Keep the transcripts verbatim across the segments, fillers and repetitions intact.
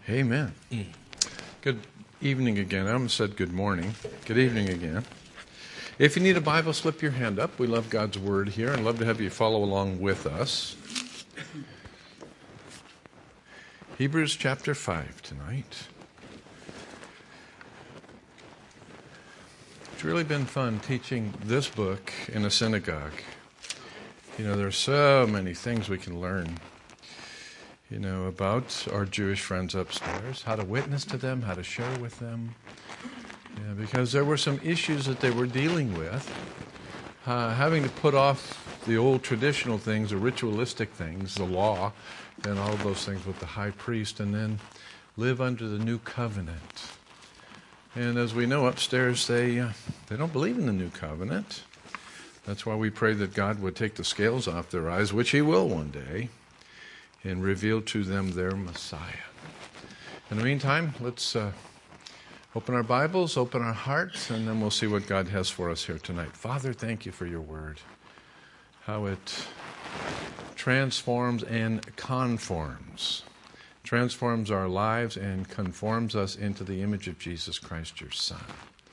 Amen. Good evening again. I almost said good morning. Good evening again. If you need a Bible, slip your hand up. We love God's Word here and love to have you follow along with us. Hebrews chapter five tonight. It's really been fun teaching this book in a synagogue. You know, there's so many things we can learn, you know, about our Jewish friends upstairs, how to witness to them, how to share with them. Yeah, because there were some issues that they were dealing with, uh, having to put off the old traditional things, the ritualistic things, the law, and all of those things with the high priest, and then live under the new covenant. And as we know upstairs, they uh, they don't believe in the new covenant. That's why we pray that God would take the scales off their eyes, which He will one day, and reveal to them their Messiah. In the meantime, let's uh, open our Bibles, open our hearts, and then we'll see what God has for us here tonight. Father, thank you for your word, how it transforms and conforms, transforms our lives and conforms us into the image of Jesus Christ, your Son.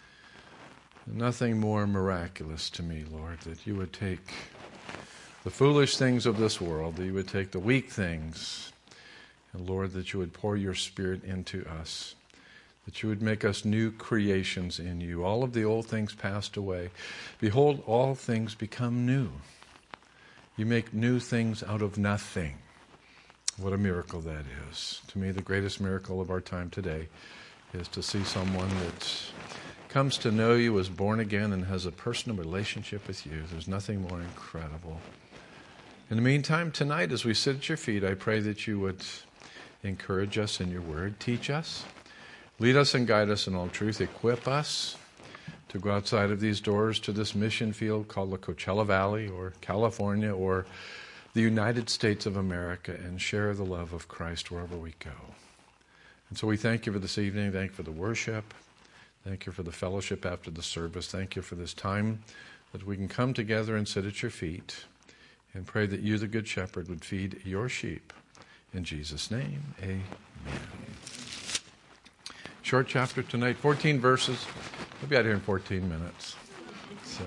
Nothing more miraculous to me, Lord, that you would take the foolish things of this world, that you would take the weak things, and Lord, that you would pour your Spirit into us, that you would make us new creations in you. All of the old things passed away. Behold, all things become new. You make new things out of nothing. What a miracle that is. To me, the greatest miracle of our time today is to see someone that comes to know you, is born again, and has a personal relationship with you. There's nothing more incredible. In the meantime, tonight, as we sit at your feet, I pray that you would encourage us in your word, teach us, lead us and guide us in all truth, equip us to go outside of these doors to this mission field called the Coachella Valley or California or the United States of America and share the love of Christ wherever we go. And so we thank you for this evening. Thank you for the worship. Thank you for the fellowship after the service. Thank you for this time that we can come together and sit at your feet and pray that you, the Good Shepherd, would feed your sheep. In Jesus' name, amen. Short chapter tonight, fourteen verses. We'll be out here in fourteen minutes. So,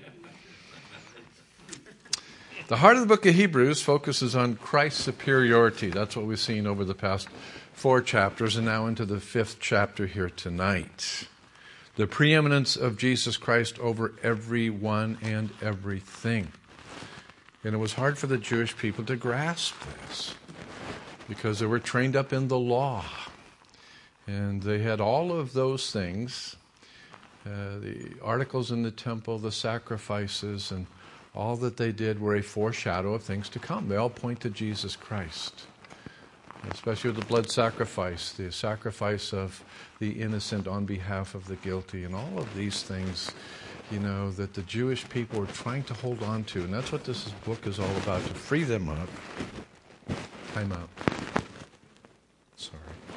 the heart of the book of Hebrews focuses on Christ's superiority. That's what we've seen over the past four chapters, and now into the fifth chapter here tonight. The preeminence of Jesus Christ over everyone and everything. And it was hard for the Jewish people to grasp this because they were trained up in the law. And they had all of those things, uh, the articles in the temple, the sacrifices, and all that they did were a foreshadow of things to come. They all point to Jesus Christ, especially with the blood sacrifice, the sacrifice of the innocent on behalf of the guilty, and all of these things, you know, that the Jewish people were trying to hold on to. And that's what this book is all about, to free them up. Time out. Sorry.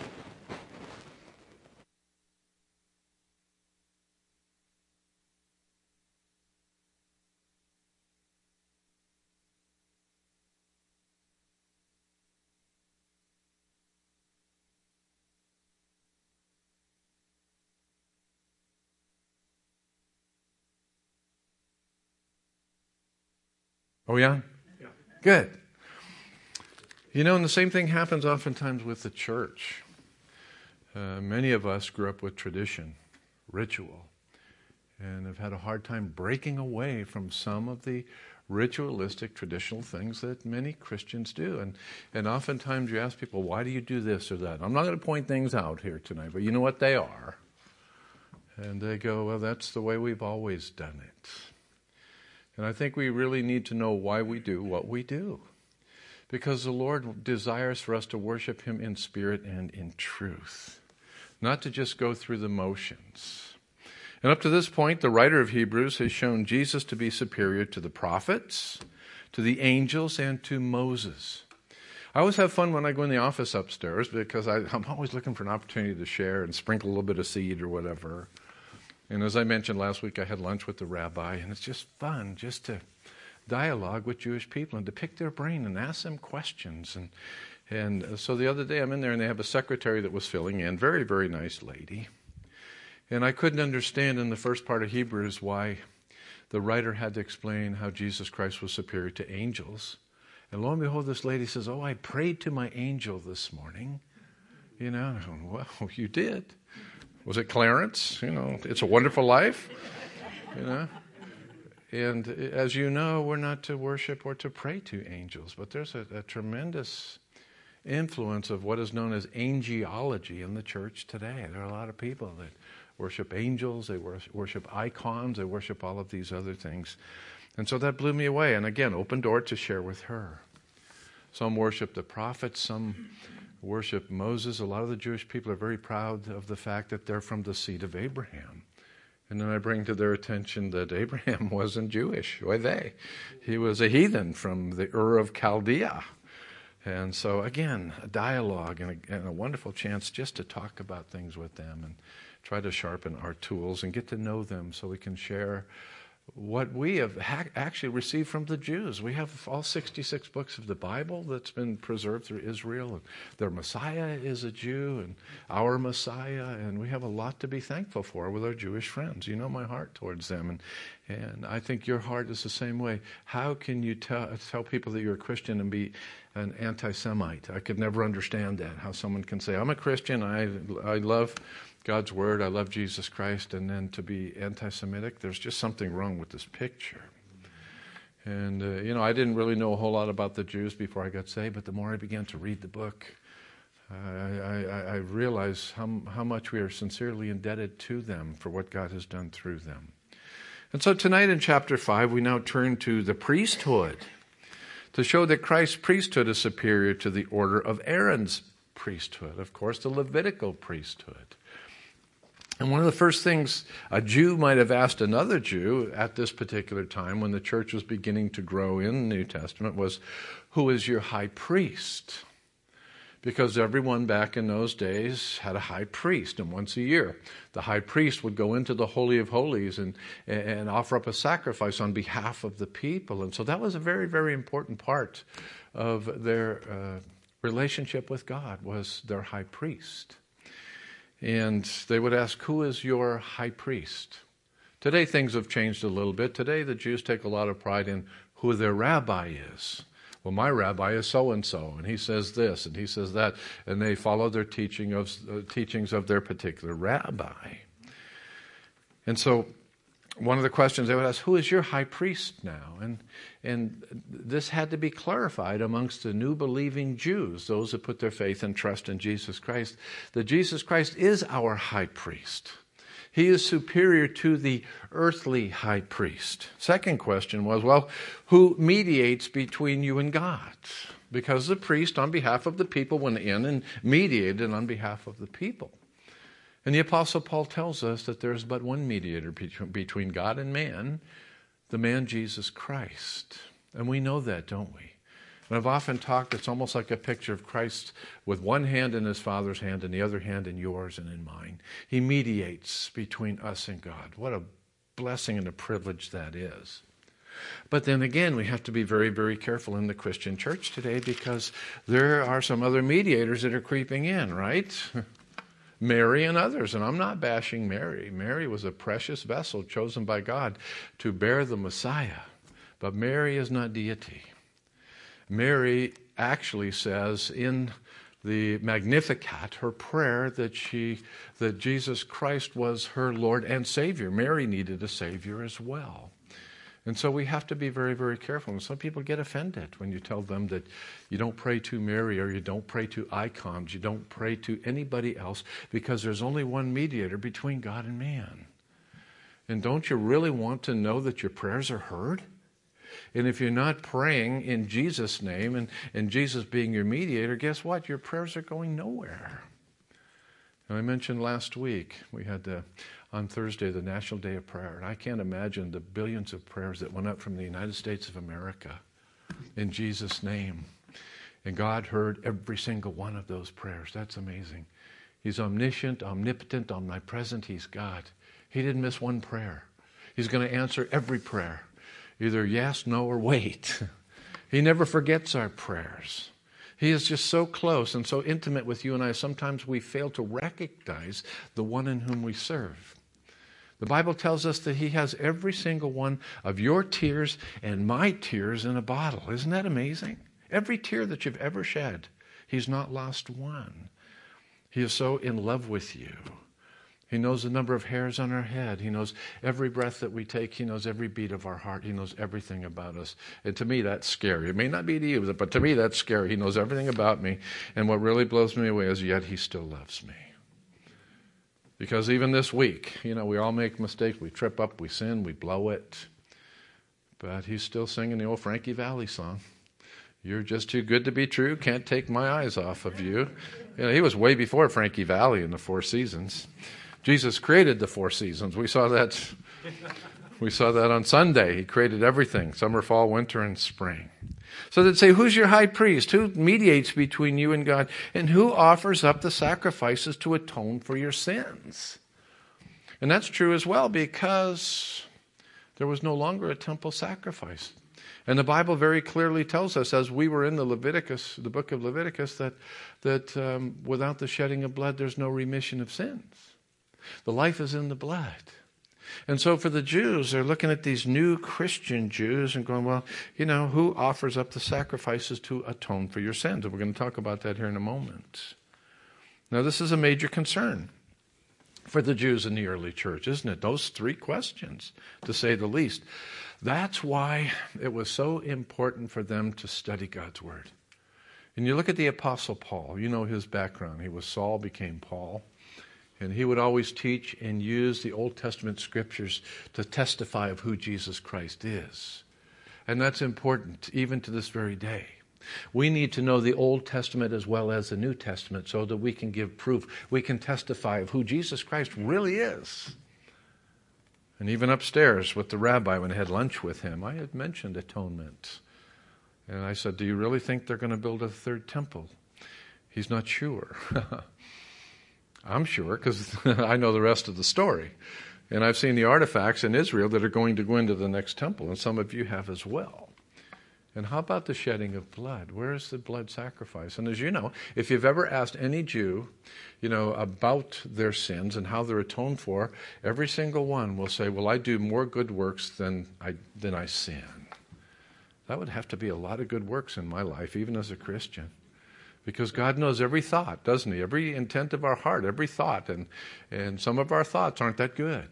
Oh, yeah? Yeah. Good. You know, and the same thing happens oftentimes with the church. Uh, many of us grew up with tradition, ritual, and have had a hard time breaking away from some of the ritualistic, traditional things that many Christians do. And, and oftentimes you ask people, why do you do this or that? I'm not going to point things out here tonight, but you know what they are. And they go, well, that's the way we've always done it. And I think we really need to know why we do what we do. Because the Lord desires for us to worship Him in spirit and in truth, not to just go through the motions. And up to this point, the writer of Hebrews has shown Jesus to be superior to the prophets, to the angels, and to Moses. I always have fun when I go in the office upstairs because I, I'm always looking for an opportunity to share and sprinkle a little bit of seed or whatever. And as I mentioned last week, I had lunch with the rabbi, and it's just fun just to dialogue with Jewish people and to pick their brain and ask them questions and And so the other day I'm in there and they have a secretary that was filling in, very, very nice lady. And I couldn't understand in the first part of Hebrews why the writer had to explain how Jesus Christ was superior to angels. And lo and behold, this lady says, oh, I prayed to my angel this morning. You know, well, you did. Was it Clarence? You know, It's a Wonderful Life. You know. And as you know, we're not to worship or to pray to angels, but there's a, a tremendous influence of what is known as angelology in the church today. There are a lot of people that worship angels, they worship icons, they worship all of these other things. And so that blew me away. And again, open door to share with her. Some worship the prophets, some worship Moses. A lot of the Jewish people are very proud of the fact that they're from the seed of Abraham. And then I bring to their attention that Abraham wasn't Jewish. Why they? He was a heathen from the Ur of Chaldea. And so again, a dialogue and a, and a wonderful chance just to talk about things with them and try to sharpen our tools and get to know them so we can share what we have ha- actually received from the Jews. We have all sixty-six books of the Bible that's been preserved through Israel. Their Messiah is a Jew and our Messiah, and we have a lot to be thankful for with our Jewish friends. You know my heart towards them, and and I think your heart is the same way. How can you tell, tell people that you're a Christian and be an anti-Semite? I could never understand that, how someone can say, I'm a Christian, I I love God's Word, I love Jesus Christ, and then to be anti-Semitic, there's just something wrong with this picture. And, uh, you know, I didn't really know a whole lot about the Jews before I got saved, but the more I began to read the book, uh, I, I, I realized how, how much we are sincerely indebted to them for what God has done through them. And so tonight in chapter five, we now turn to the priesthood to show that Christ's priesthood is superior to the order of Aaron's priesthood, of course, the Levitical priesthood. And one of the first things a Jew might have asked another Jew at this particular time when the church was beginning to grow in the New Testament was, who is your high priest? Because everyone back in those days had a high priest, and once a year the high priest would go into the Holy of Holies and, and offer up a sacrifice on behalf of the people. And so that was a very, very important part of their uh, relationship with God, was their high priest. And they would ask, who is your high priest? Today things have changed a little bit. Today the Jews take a lot of pride in who their rabbi is. Well, my rabbi is so-and-so, and he says this, and he says that, and they follow their teaching of, uh, teachings of their particular rabbi. And so one of the questions they would ask, who is your high priest now? And and this had to be clarified amongst the new believing Jews, those that put their faith and trust in Jesus Christ, that Jesus Christ is our high priest. He is superior to the earthly high priest. Second question was, well, who mediates between you and God? Because the priest, on behalf of the people, went in and mediated on behalf of the people. And the Apostle Paul tells us that there's but one mediator between God and man, the man Jesus Christ. And we know that, don't we? And I've often talked, it's almost like a picture of Christ with one hand in his Father's hand and the other hand in yours and in mine. He mediates between us and God. What a blessing and a privilege that is. But then again, we have to be very, very careful in the Christian church today because there are some other mediators that are creeping in, right? Mary and others, and I'm not bashing Mary. Mary was a precious vessel chosen by God to bear the Messiah. But Mary is not deity. Mary actually says in the Magnificat, her prayer, that she, that Jesus Christ was her Lord and Savior. Mary needed a Savior as well. And so we have to be very, very careful. And some people get offended when you tell them that you don't pray to Mary or you don't pray to icons, you don't pray to anybody else because there's only one mediator between God and man. And don't you really want to know that your prayers are heard? And if you're not praying in Jesus' name and, and Jesus being your mediator, guess what? Your prayers are going nowhere. And I mentioned last week, we had the, on Thursday, the National Day of Prayer. And I can't imagine the billions of prayers that went up from the United States of America in Jesus' name. And God heard every single one of those prayers. That's amazing. He's omniscient, omnipotent, omnipresent. He's God. He didn't miss one prayer. He's going to answer every prayer. Either yes, no, or wait. He never forgets our prayers. He is just so close and so intimate with you and I, sometimes we fail to recognize the one in whom we serve. The Bible tells us that he has every single one of your tears and my tears in a bottle. Isn't that amazing? Every tear that you've ever shed, he's not lost one. He is so in love with you. He knows the number of hairs on our head. He knows every breath that we take. He knows every beat of our heart. He knows everything about us. And to me, that's scary. It may not be to you, but to me, that's scary. He knows everything about me. And what really blows me away is yet he still loves me. Because even this week, you know, we all make mistakes. We trip up, we sin, we blow it. But he's still singing the old Frankie Valli song. You're just too good to be true. Can't take my eyes off of you. You know, he was way before Frankie Valli in the Four Seasons. Jesus created the four seasons. We saw that we saw that on Sunday. He created everything, summer, fall, winter, and spring. So they'd say, who's your high priest? Who mediates between you and God? And who offers up the sacrifices to atone for your sins? And that's true as well, because there was no longer a temple sacrifice. And the Bible very clearly tells us, as we were in the Leviticus, the book of Leviticus, that, that um, without the shedding of blood, there's no remission of sins. The life is in the blood. And so for the Jews, they're looking at these new Christian Jews and going, well, you know, who offers up the sacrifices to atone for your sins? And we're going to talk about that here in a moment. Now, this is a major concern for the Jews in the early church, isn't it? Those three questions, to say the least. That's why it was so important for them to study God's Word. And you look at the Apostle Paul, you know his background. He was Saul, became Paul. And he would always teach and use the Old Testament scriptures to testify of who Jesus Christ is. And that's important even to this very day. We need to know the Old Testament as well as the New Testament so that we can give proof. We can testify of who Jesus Christ really is. And even upstairs with the rabbi, when I had lunch with him, I had mentioned atonement. And I said, do you really think they're going to build a third temple? He's not sure. I'm sure, because I know the rest of the story. And I've seen the artifacts in Israel that are going to go into the next temple, and some of you have as well. And how about the shedding of blood? Where is the blood sacrifice? And as you know, if you've ever asked any Jew, you know, about their sins and how they're atoned for, every single one will say, well, I do more good works than I, than I sin. That would have to be a lot of good works in my life, even as a Christian. Because God knows every thought, doesn't he? Every intent of our heart, every thought. And, and some of our thoughts aren't that good.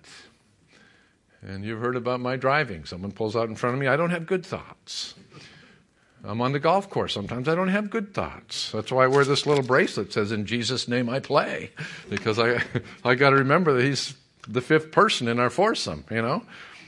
And you've heard about my driving. Someone pulls out in front of me, I don't have good thoughts. I'm on the golf course. Sometimes I don't have good thoughts. That's why I wear this little bracelet that says, in Jesus' name I play. Because I I got to remember that he's the fifth person in our foursome, you know.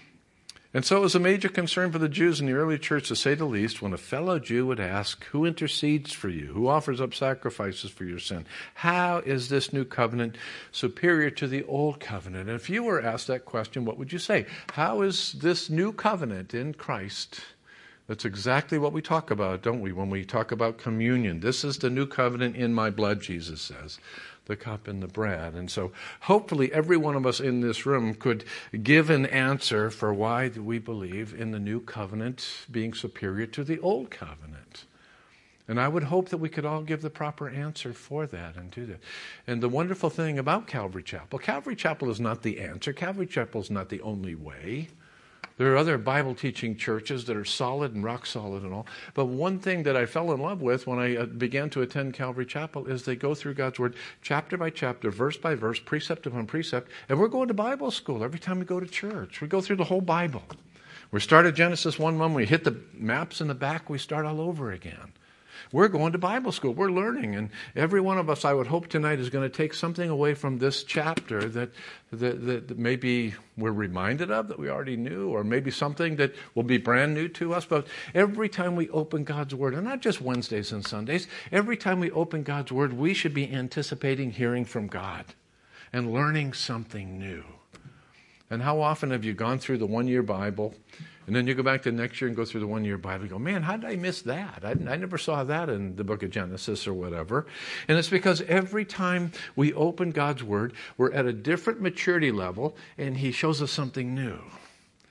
And so it was a major concern for the Jews in the early church, to say the least, when a fellow Jew would ask, who intercedes for you? Who offers up sacrifices for your sin? How is this new covenant superior to the old covenant? And if you were asked that question, what would you say? How is this new covenant in Christ? That's exactly what we talk about, don't we, when we talk about communion. This is the new covenant in my blood, Jesus says. The cup and the bread. And so hopefully every one of us in this room could give an answer for why do we believe in the new covenant being superior to the old covenant. And I would hope that we could all give the proper answer for that and do that. And the wonderful thing about Calvary Chapel, Calvary Chapel is not the answer. Calvary Chapel is not the only way. There are other Bible teaching churches that are solid and rock solid and all. But one thing that I fell in love with when I began to attend Calvary Chapel is they go through God's Word chapter by chapter, verse by verse, precept upon precept. And we're going to Bible school every time we go to church. We go through the whole Bible. We start at Genesis one one. We hit the maps in the back. We start all over again. We're going to Bible school. We're learning. And every one of us, I would hope tonight, is going to take something away from this chapter that, that, that maybe we're reminded of, that we already knew, or maybe something that will be brand new to us. But every time we open God's Word, and not just Wednesdays and Sundays, every time we open God's Word, we should be anticipating hearing from God and learning something new. And how often have you gone through the one-year Bible, and then you go back to next year and go through the one-year Bible and go, man, how did I miss that? I, I never saw that in the book of Genesis or whatever. And it's because every time we open God's Word, we're at a different maturity level, and He shows us something new.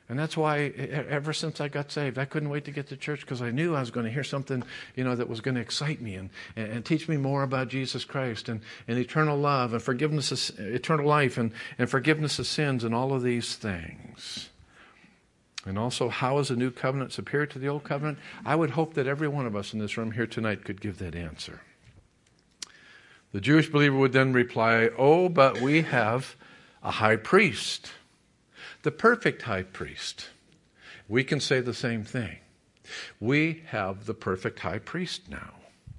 And that's why ever since I got saved, I couldn't wait to get to church because I knew I was going to hear something, you know, that was going to excite me and, and, and teach me more about Jesus Christ and, and eternal love and forgiveness of, eternal life and, and forgiveness of sins and all of these things. And also, how is the new covenant superior to the old covenant? I would hope that every one of us in this room here tonight could give that answer. The Jewish believer would then reply, oh, but we have a high priest. The perfect high priest. We can say the same thing. We have the perfect high priest now.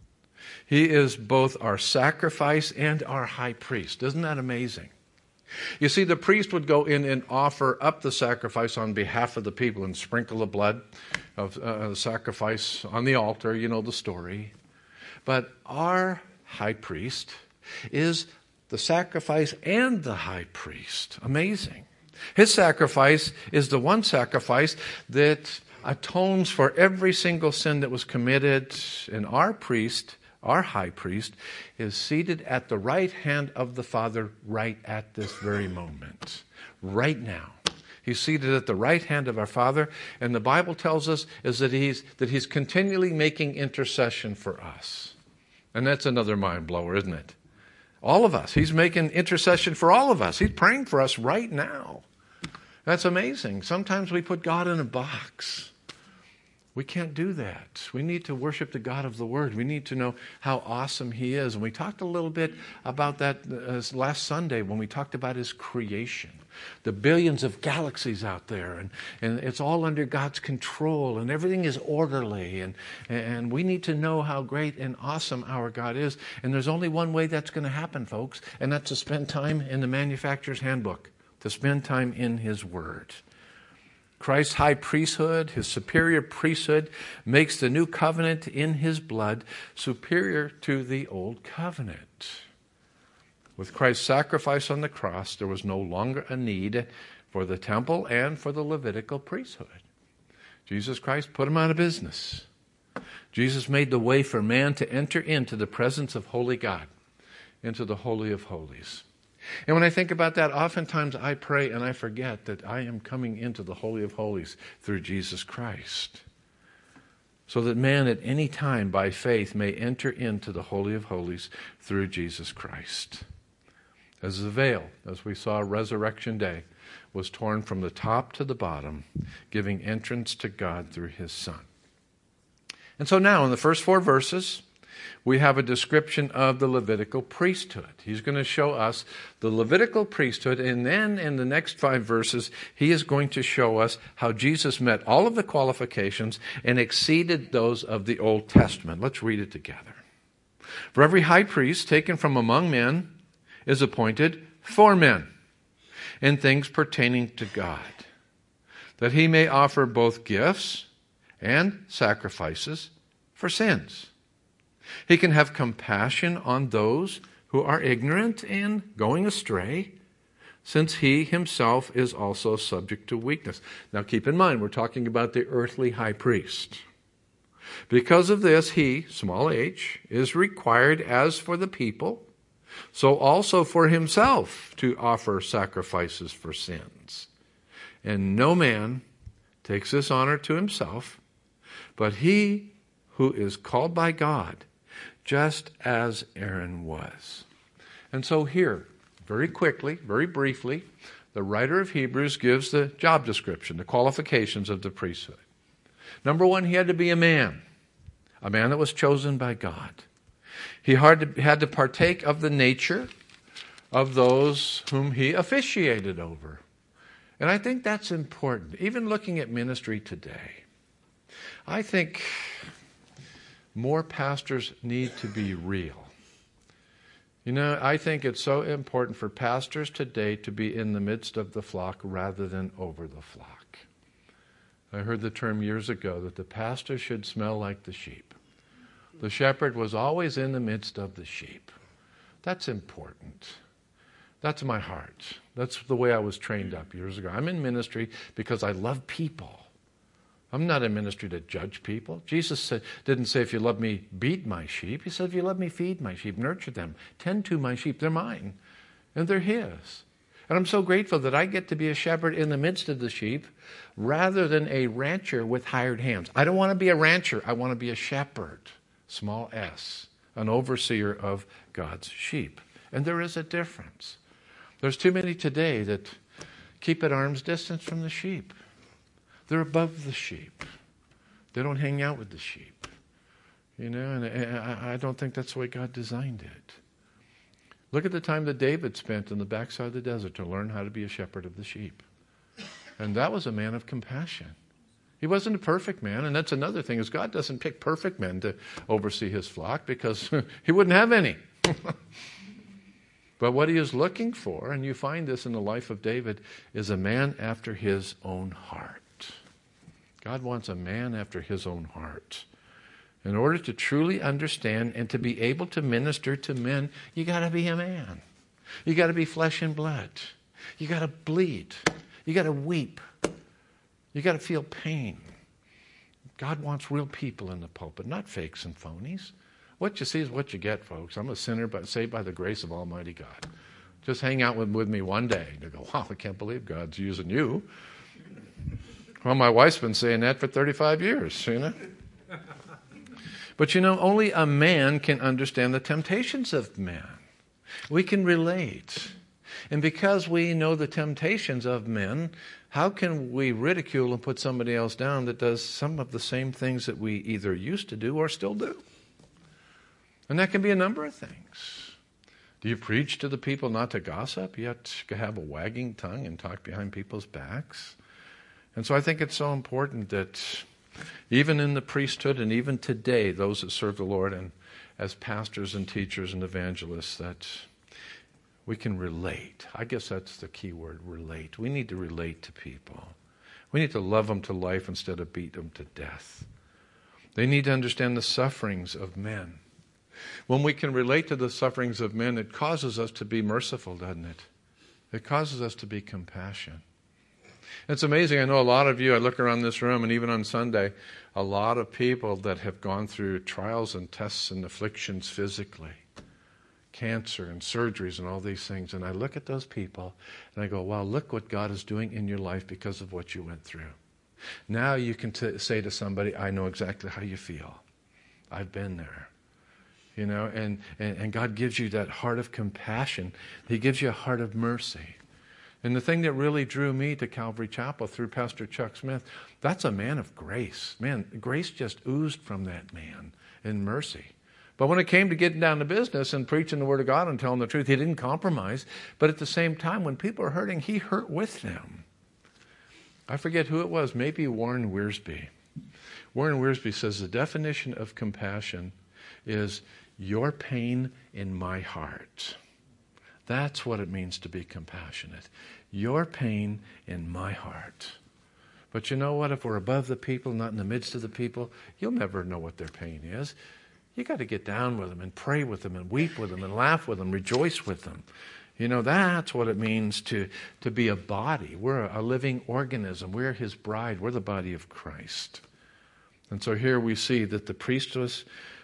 He is both our sacrifice and our high priest. Isn't that amazing? You see, the priest would go in and offer up the sacrifice on behalf of the people and sprinkle the blood of uh, the sacrifice on the altar. You know the story. But our high priest is the sacrifice and the high priest. Amazing. His sacrifice is the one sacrifice that atones for every single sin that was committed. And our priest, our high priest, is seated at the right hand of the Father right at this very moment. Right now. He's seated at the right hand of our Father. And the Bible tells us is that he's, that he's continually making intercession for us. And that's another mind blower, isn't it? All of us. He's making intercession for all of us. He's praying for us right now. That's amazing. Sometimes we put God in a box. We can't do that. We need to worship the God of the Word. We need to know how awesome He is. And we talked a little bit about that uh, last Sunday when we talked about His creation. The billions of galaxies out there. And, and it's all under God's control. And everything is orderly. And, and we need to know how great and awesome our God is. And there's only one way that's going to happen, folks. And that's to spend time in the manufacturer's handbook. To spend time in His Word. Christ's high priesthood, His superior priesthood, makes the new covenant in His blood superior to the old covenant. With Christ's sacrifice on the cross, there was no longer a need for the temple and for the Levitical priesthood. Jesus Christ put them out of business. Jesus made the way for man to enter into the presence of holy God, into the Holy of Holies. And when I think about that, oftentimes I pray and I forget that I am coming into the Holy of Holies through Jesus Christ. So that man at any time by faith may enter into the Holy of Holies through Jesus Christ. As the veil, as we saw Resurrection Day, was torn from the top to the bottom, giving entrance to God through His Son. And so now in the first four verses, we have a description of the Levitical priesthood. He's going to show us the Levitical priesthood, and then in the next five verses, he is going to show us how Jesus met all of the qualifications and exceeded those of the Old Testament. Let's read it together. For every high priest taken from among men is appointed for men in things pertaining to God, that he may offer both gifts and sacrifices for sins. He can have compassion on those who are ignorant and going astray, since he himself is also subject to weakness. Now keep in mind, we're talking about the earthly high priest. Because of this, he, small h, is required as for the people, so also for himself to offer sacrifices for sins. And no man takes this honor to himself, but he who is called by God, just as Aaron was. And so here, very quickly, very briefly, the writer of Hebrews gives the job description, the qualifications of the priesthood. Number one, he had to be a man, a man that was chosen by God. He had to, had to partake of the nature of those whom he officiated over. And I think that's important, even looking at ministry today. I think more pastors need to be real. You know, I think it's so important for pastors today to be in the midst of the flock rather than over the flock. I heard the term years ago that the pastor should smell like the sheep. The shepherd was always in the midst of the sheep. That's important. That's my heart. That's the way I was trained up years ago. I'm in ministry because I love people. I'm not in ministry to judge people. Jesus said, didn't say, if you love me, beat my sheep. He said, if you love me, feed my sheep, nurture them, tend to my sheep. They're mine, and they're his. And I'm so grateful that I get to be a shepherd in the midst of the sheep rather than a rancher with hired hands. I don't want to be a rancher. I want to be a shepherd, small s, an overseer of God's sheep. And there is a difference. There's too many today that keep at arm's distance from the sheep. They're above the sheep. They don't hang out with the sheep. You know, and I don't think that's the way God designed it. Look at the time that David spent in the backside of the desert to learn how to be a shepherd of the sheep. And that was a man of compassion. He wasn't a perfect man, and that's another thing, is God doesn't pick perfect men to oversee his flock because he wouldn't have any. But what he is looking for, and you find this in the life of David, is a man after his own heart. God wants a man after his own heart. In order to truly understand and to be able to minister to men, you got to be a man. You got to be flesh and blood. You got to bleed. You got to weep. You got to feel pain. God wants real people in the pulpit, not fakes and phonies. What you see is what you get, folks. I'm a sinner, but saved by the grace of Almighty God. Just hang out with, with me one day. You go, wow, I can't believe God's using you. Well, my wife's been saying that for thirty-five years, you know. But you know, only a man can understand the temptations of man. We can relate. And because we know the temptations of men, how can we ridicule and put somebody else down that does some of the same things that we either used to do or still do? And that can be a number of things. Do you preach to the people not to gossip, yet to have a wagging tongue and talk behind people's backs? And so I think it's so important that even in the priesthood and even today, those that serve the Lord and as pastors and teachers and evangelists, that we can relate. I guess that's the key word, relate. We need to relate to people. We need to love them to life instead of beat them to death. They need to understand the sufferings of men. When we can relate to the sufferings of men, it causes us to be merciful, doesn't it? It causes us to be compassionate. It's amazing. I know a lot of you, I look around this room, and even on Sunday, a lot of people that have gone through trials and tests and afflictions physically, cancer and surgeries and all these things. And I look at those people and I go, wow, look what God is doing in your life because of what you went through. Now you can t- say to somebody, I know exactly how you feel. I've been there. You know, and, and, and God gives you that heart of compassion. He gives you a heart of mercy. And the thing that really drew me to Calvary Chapel through Pastor Chuck Smith, that's a man of grace. Man, grace just oozed from that man in mercy. But when it came to getting down to business and preaching the Word of God and telling the truth, he didn't compromise. But at the same time, when people are hurting, he hurt with them. I forget who it was, maybe Warren Wiersbe. Warren Wiersbe says the definition of compassion is your pain in my heart. That's what it means to be compassionate. Your pain in my heart. But you know what? If we're above the people, not in the midst of the people, you'll never know what their pain is. You got to get down with them and pray with them and weep with them and laugh with them, rejoice with them. You know, that's what it means to, to be a body. We're a, a living organism. We're his bride. We're the body of Christ. And so here we see that the priest was,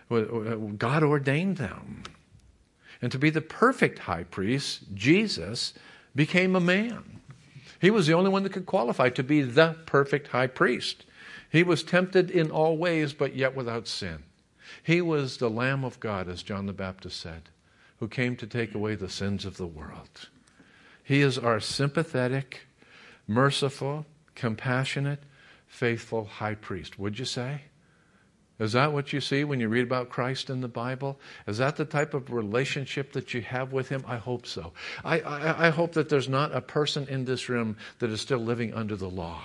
God ordained them. And to be the perfect high priest, Jesus became a man. He was the only one that could qualify to be the perfect high priest. He was tempted in all ways, but yet without sin. He was the Lamb of God, as John the Baptist said, who came to take away the sins of the world. He is our sympathetic, merciful, compassionate, faithful high priest. Would you say? Is that what you see when you read about Christ in the Bible? Is that the type of relationship that you have with him? I hope so. I, I, I hope that there's not a person in this room that is still living under the law.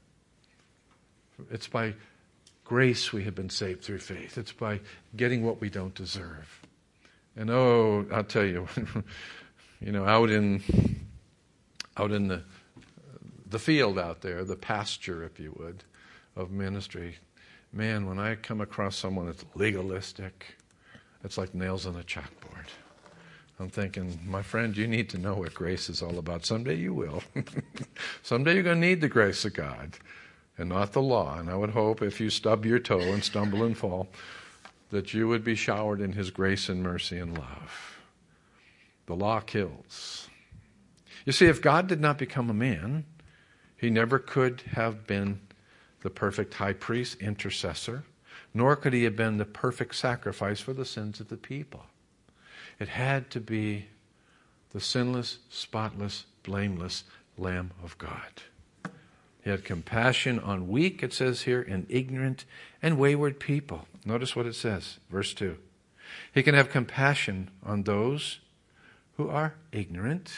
It's by grace we have been saved through faith. It's by getting what we don't deserve. And oh, I'll tell you, you know, out in out in the the field out there, the pasture, if you would, of ministry. Man, when I come across someone that's legalistic, it's like nails on a chalkboard. I'm thinking, my friend, you need to know what grace is all about. Someday you will. Someday you're going to need the grace of God and not the law. And I would hope if you stub your toe and stumble and fall, that you would be showered in his grace and mercy and love. The law kills. You see, if God did not become a man, he never could have been the perfect high priest, intercessor, nor could he have been the perfect sacrifice for the sins of the people. It had to be the sinless, spotless, blameless Lamb of God. He had compassion on weak, it says here, and ignorant and wayward people. Notice what it says, verse two. He can have compassion on those who are ignorant.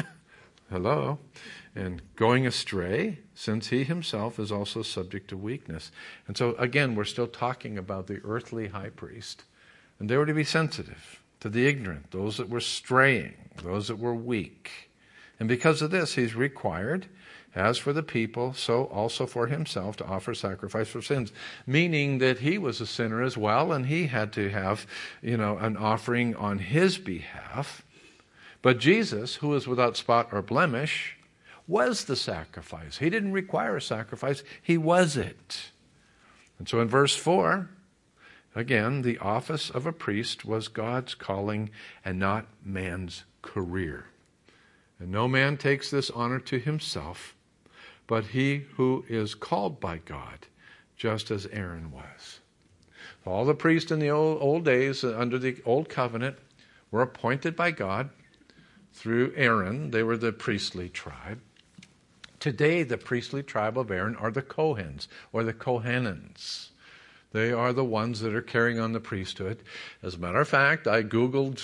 Hello. And going astray, since he himself is also subject to weakness. And so, again, we're still talking about the earthly high priest. And they were to be sensitive to the ignorant, those that were straying, those that were weak. And because of this, he's required, as for the people, so also for himself, to offer sacrifice for sins. Meaning that he was a sinner as well, and he had to have, you know, an offering on his behalf. But Jesus, who is without spot or blemish, was the sacrifice. He didn't require a sacrifice. He was it. And so in verse four, again, the office of a priest was God's calling and not man's career. And no man takes this honor to himself, but he who is called by God, just as Aaron was. All the priests in the old, old days, under the old covenant, were appointed by God through Aaron. They were the priestly tribe. Today, the priestly tribe of Aaron are the Kohens, or the Kohanans. They are the ones that are carrying on the priesthood. As a matter of fact, I Googled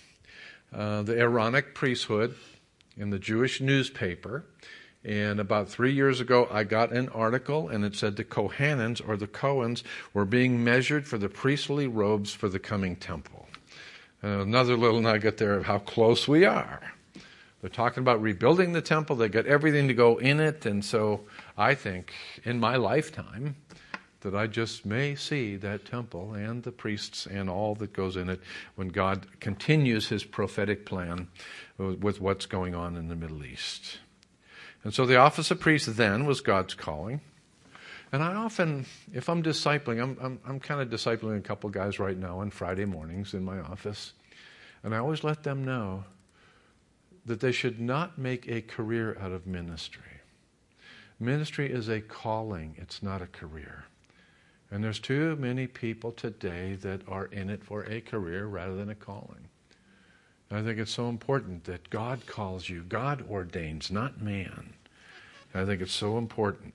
uh, the Aaronic priesthood in the Jewish newspaper, and about three years ago, I got an article, and it said the Kohanans, or the Kohens, were being measured for the priestly robes for the coming temple. Uh, another little nugget there of how close we are. They're talking about rebuilding the temple. They got everything to go in it. And so I think in my lifetime that I just may see that temple and the priests and all that goes in it when God continues his prophetic plan with what's going on in the Middle East. And so the office of priest then was God's calling. And I often, if I'm discipling, I'm, I'm, I'm kind of discipling a couple guys right now on Friday mornings in my office. And I always let them know that they should not make a career out of ministry. Ministry is a calling. It's not a career. And there's too many people today that are in it for a career rather than a calling. And I think it's so important that God calls you. God ordains, not man. And I think it's so important.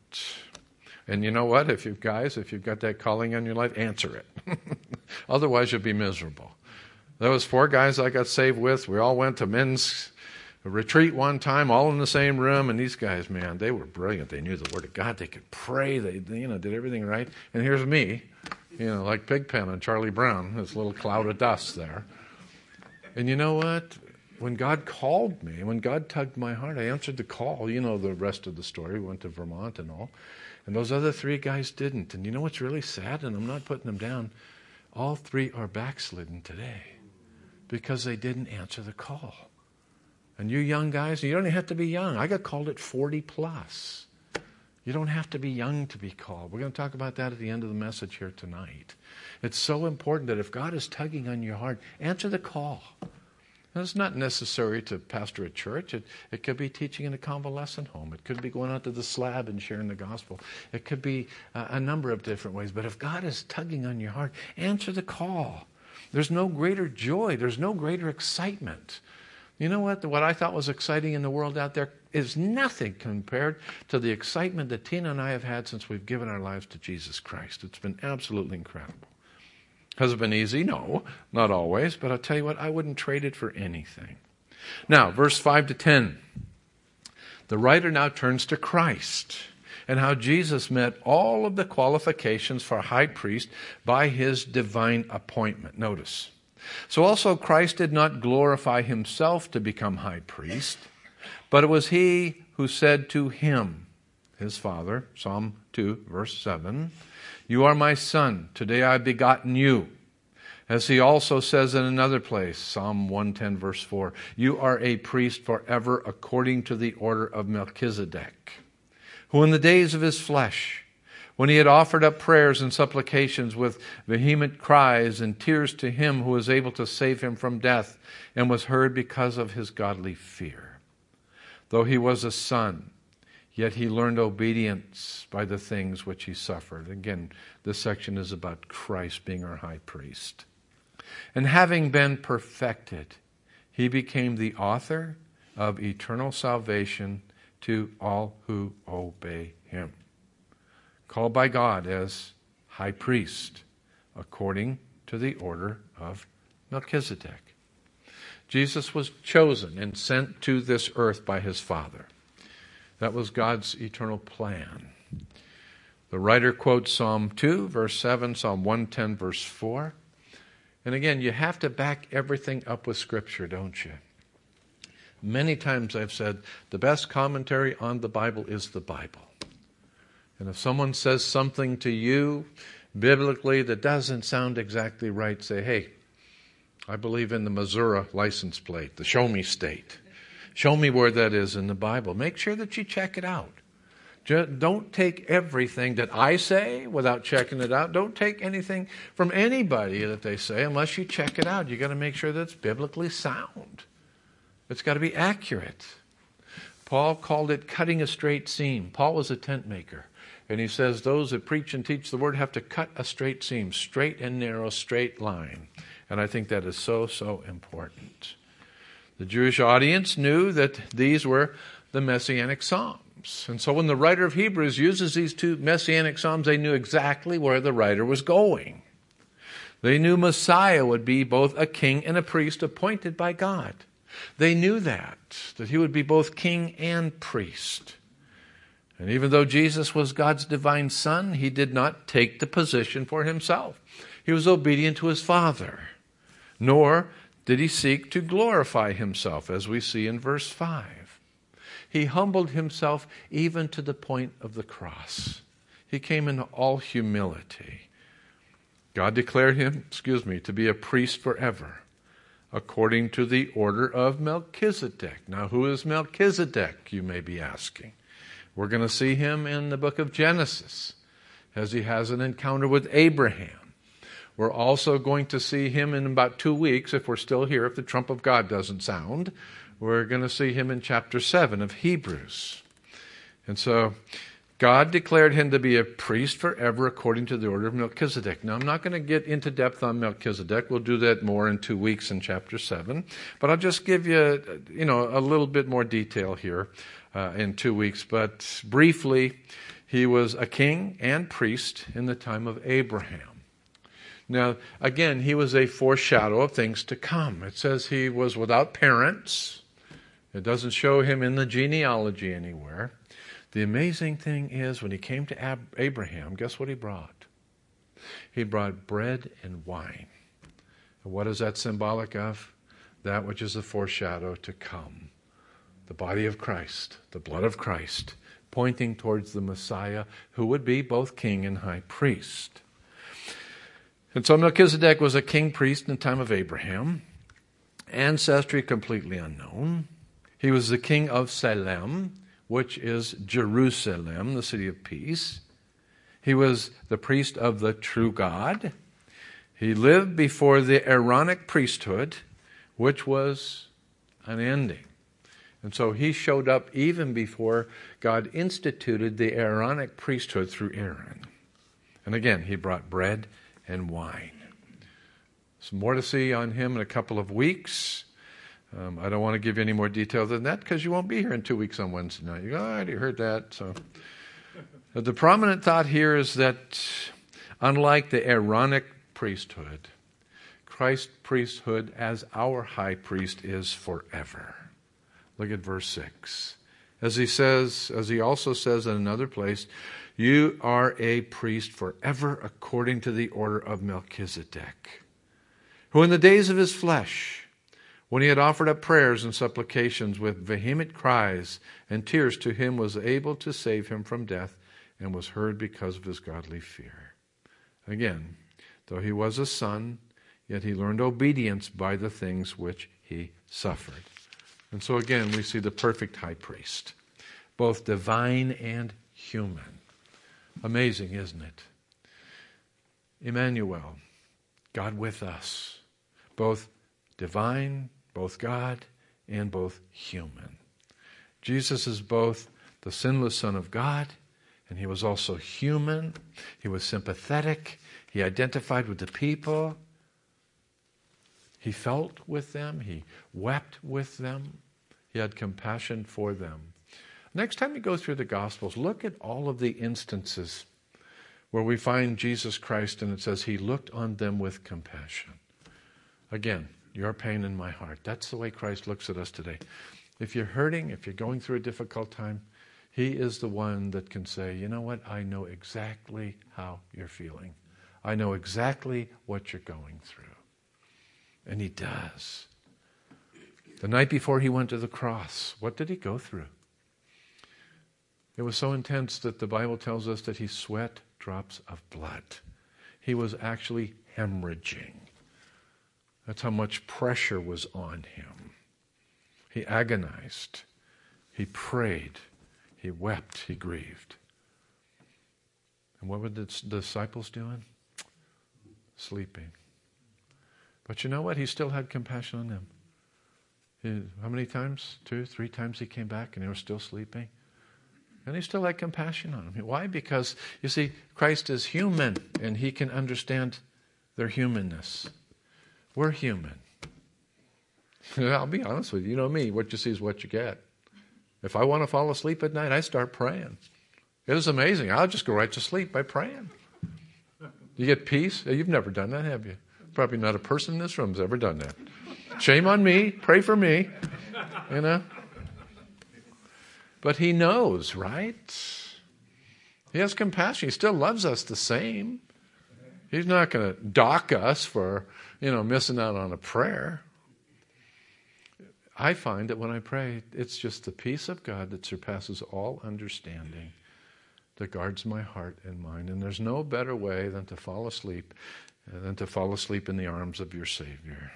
And you know what? If you guys, if you've got that calling on your life, answer it. Otherwise, you'll be miserable. There was four guys I got saved with. We all went to men's retreat one time, all in the same room. And these guys, man, they were brilliant. They knew the Word of God. They could pray. They, they you know, did everything right. And here's me, you know, like Pigpen and Charlie Brown, this little cloud of dust there. And you know what? When God called me, when God tugged my heart, I answered the call. You know the rest of the story. We went to Vermont and all. And those other three guys didn't. And you know what's really sad? And I'm not putting them down. All three are backslidden today because they didn't answer the call. And you young guys, you don't even have to be young. I got called at forty plus. You don't have to be young to be called. We're going to talk about that at the end of the message here tonight. It's so important that if God is tugging on your heart, answer the call. And it's not necessary to pastor a church. It, it could be teaching in a convalescent home. It could be going out to the slab and sharing the gospel. It could be a, a number of different ways. But if God is tugging on your heart, answer the call. There's no greater joy. There's no greater excitement. You know what? What I thought was exciting in the world out there is nothing compared to the excitement that Tina and I have had since we've given our lives to Jesus Christ. It's been absolutely incredible. Has it been easy? No, not always. But I'll tell you what, I wouldn't trade it for anything. Now, verse five to ten. The writer now turns to Christ and how Jesus met all of the qualifications for high priest by his divine appointment. Notice. So also Christ did not glorify himself to become high priest, but it was he who said to him, his father, Psalm two, verse seven, "You are my son, today I have begotten you." As he also says in another place, Psalm one ten, verse four, "You are a priest forever according to the order of Melchizedek, who in the days of his flesh, when he had offered up prayers and supplications with vehement cries and tears to him who was able to save him from death, and was heard because of his godly fear. Though he was a son, yet he learned obedience by the things which he suffered. Again, this section is about Christ being our high priest. And having been perfected, he became the author of eternal salvation to all who obey him. Called by God as high priest, according to the order of Melchizedek. Jesus was chosen and sent to this earth by his Father. That was God's eternal plan. The writer quotes Psalm two, verse seven, Psalm one ten, verse four. And again, you have to back everything up with Scripture, don't you? Many times I've said, the best commentary on the Bible is the Bible. And if someone says something to you biblically that doesn't sound exactly right, say, hey, I believe in the Missouri license plate, the show me state. Show me where that is in the Bible. Make sure that you check it out. Just don't take everything that I say without checking it out. Don't take anything from anybody that they say unless you check it out. You've got to make sure that it's biblically sound. It's got to be accurate. Paul called it cutting a straight seam. Paul was a tent maker. And he says those that preach and teach the word have to cut a straight seam, straight and narrow, straight line. And I think that is so, so important. The Jewish audience knew that these were the Messianic Psalms. And so when the writer of Hebrews uses these two Messianic Psalms, they knew exactly where the writer was going. They knew Messiah would be both a king and a priest appointed by God. They knew that, that he would be both king and priest. And even though Jesus was God's divine Son, he did not take the position for himself. He was obedient to his Father. Nor did he seek to glorify himself, as we see in verse five. He humbled himself even to the point of the cross. He came in all humility. God declared him, excuse me, to be a priest forever, according to the order of Melchizedek. Now, who is Melchizedek, you may be asking? We're going to see him in the book of Genesis, as he has an encounter with Abraham. We're also going to see him in about two weeks, if we're still here, if the trump of God doesn't sound. We're going to see him in chapter seven of Hebrews. And so God declared him to be a priest forever according to the order of Melchizedek. Now, I'm not going to get into depth on Melchizedek. We'll do that more in two weeks in chapter seven. But I'll just give you, you know, a little bit more detail here uh, in two weeks. But briefly, he was a king and priest in the time of Abraham. Now, again, he was a foreshadow of things to come. It says he was without parents. It doesn't show him in the genealogy anywhere. The amazing thing is, when he came to Ab- Abraham, guess what he brought? He brought bread and wine. And what is that symbolic of? That which is a foreshadow to come. The body of Christ, the blood of Christ, pointing towards the Messiah, who would be both king and high priest. And so Melchizedek was a king priest in the time of Abraham. Ancestry completely unknown. He was the king of Salem, which is Jerusalem, the city of peace. He was the priest of the true God. He lived before the Aaronic priesthood, which was unending. And so he showed up even before God instituted the Aaronic priesthood through Aaron. And again, he brought bread and wine. Some more to see on him in a couple of weeks. Um, I don't want to give you any more detail than that because you won't be here in two weeks on Wednesday night. You go, oh, I already heard that. So, but the prominent thought here is that unlike the Aaronic priesthood, Christ's priesthood as our high priest is forever. Look at verse six. As he says, as he also says in another place, you are a priest forever according to the order of Melchizedek, who in the days of his flesh, when he had offered up prayers and supplications with vehement cries and tears to him, was able to save him from death and was heard because of his godly fear. Again, though he was a son, yet he learned obedience by the things which he suffered. And so again, we see the perfect high priest, both divine and human. Amazing, isn't it? Emmanuel, God with us, both divine, both God, and both human. Jesus is both the sinless Son of God, and he was also human. He was sympathetic. He identified with the people. He felt with them. He wept with them. He had compassion for them. Next time you go through the Gospels, look at all of the instances where we find Jesus Christ and it says he looked on them with compassion. Again, your pain in my heart. That's the way Christ looks at us today. If you're hurting, if you're going through a difficult time, he is the one that can say, you know what, I know exactly how you're feeling. I know exactly what you're going through. And he does. The night before he went to the cross, what did he go through? It was so intense that the Bible tells us that he sweat drops of blood. He was actually hemorrhaging. That's how much pressure was on him. He agonized. He prayed. He wept. He grieved. And what were the disciples doing? Sleeping. But you know what? He still had compassion on them. He, how many times? Two, three times he came back and they were still sleeping. And he still had compassion on them. Why? Because, you see, Christ is human and he can understand their humanness. We're human. I'll be honest with you. You know me. What you see is what you get. If I want to fall asleep at night, I start praying. It is amazing. I'll just go right to sleep by praying. You get peace. You've never done that, have you? Probably not a person in this room has ever done that. Shame on me. Pray for me. You know? But he knows, right? He has compassion. He still loves us the same. He's not going to dock us for, you know, missing out on a prayer. I find that when I pray, it's just the peace of God that surpasses all understanding that guards my heart and mind. And there's no better way than to fall asleep, than to fall asleep in the arms of your Savior.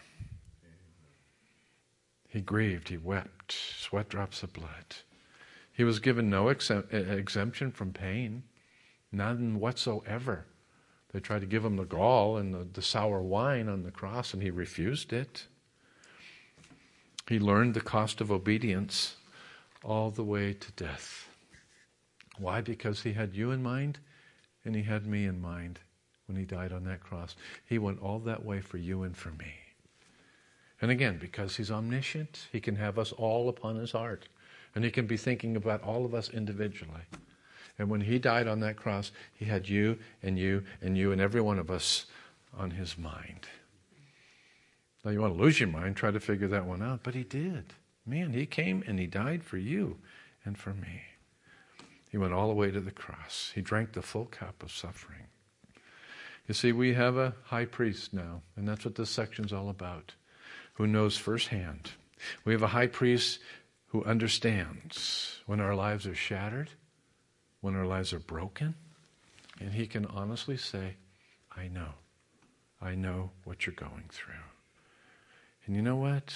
He grieved, he wept, sweat drops of blood. He was given no exemption from pain, none whatsoever. They tried to give him the gall and the, the sour wine on the cross, and he refused it. He learned the cost of obedience all the way to death. Why? Because he had you in mind, and he had me in mind when he died on that cross. He went all that way for you and for me. And again, because he's omniscient, he can have us all upon his heart. And he can be thinking about all of us individually. And when he died on that cross, he had you and you and you and every one of us on his mind. Now you want to lose your mind, try to figure that one out. But he did. Man, he came and he died for you and for me. He went all the way to the cross. He drank the full cup of suffering. You see, we have a high priest now, and that's what this section's all about, who knows firsthand. We have a high priest who understands when our lives are shattered, when our lives are broken, and he can honestly say, I know. I know what you're going through. And you know what?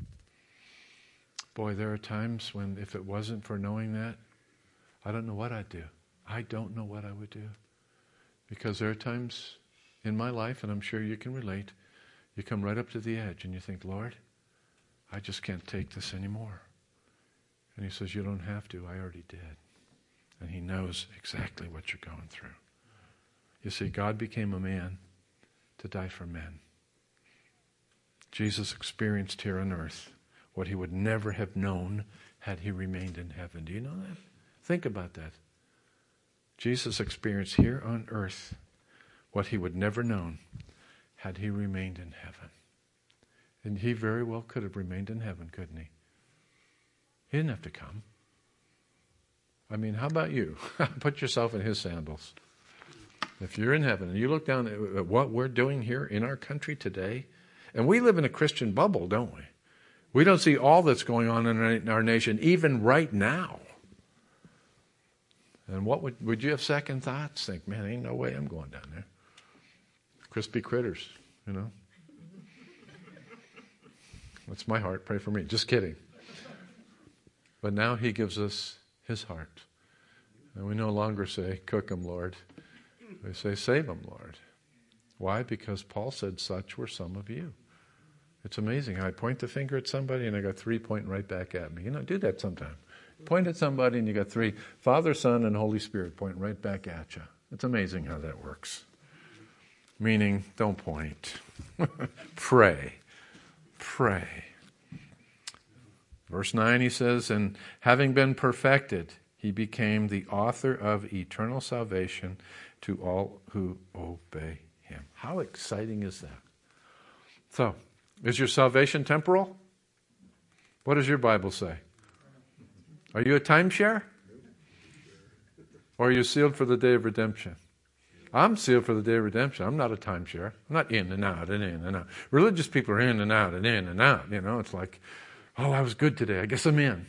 Boy, there are times when if it wasn't for knowing that, I don't know what I'd do. I don't know what I would do. Because there are times in my life, and I'm sure you can relate, you come right up to the edge and you think, Lord, I just can't take this anymore. And he says, you don't have to. I already did. And he knows exactly what you're going through. You see, God became a man to die for men. Jesus experienced here on earth what he would never have known had he remained in heaven. Do you know that? Think about that. Jesus experienced here on earth what he would never known had he remained in heaven. And he very well could have remained in heaven, couldn't he? He didn't have to come. I mean, how about you? Put yourself in his sandals. If you're in heaven and you look down at what we're doing here in our country today, and we live in a Christian bubble, don't we? We don't see all that's going on in our nation, even right now. And what would, would you have second thoughts? Think, man, ain't no way I'm going down there. Crispy critters, you know. That's my heart. Pray for me. Just kidding. But now he gives us his heart. And we no longer say, cook them, Lord. We say, save them, Lord. Why? Because Paul said, such were some of you. It's amazing. I point the finger at somebody and I got three pointing right back at me. You know, do that sometime. Point at somebody and you got three. Father, Son, and Holy Spirit pointing right back at you. It's amazing how that works. Meaning, don't point. Pray. Pray. Verse nine, he says, and having been perfected, he became the author of eternal salvation to all who obey him. How exciting is that? So, is your salvation temporal? What does your Bible say? Are you a timeshare? Or are you sealed for the day of redemption? I'm sealed for the day of redemption. I'm not a timeshare. I'm not in and out and in and out. Religious people are in and out and in and out. You know, it's like, oh, I was good today. I guess I'm in.